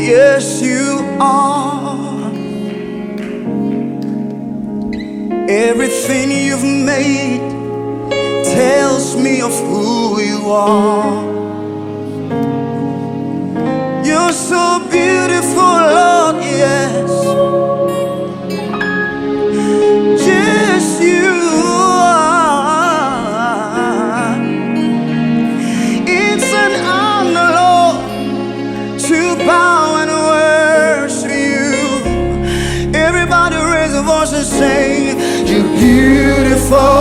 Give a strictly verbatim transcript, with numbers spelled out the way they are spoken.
Yes, you are. Everything you've made tells me of who you are. You're so beautiful, Lord, yes. Yes, you are. It's an honor, Lord, to bow and worship you. Everybody raise a voice and say, you're beautiful.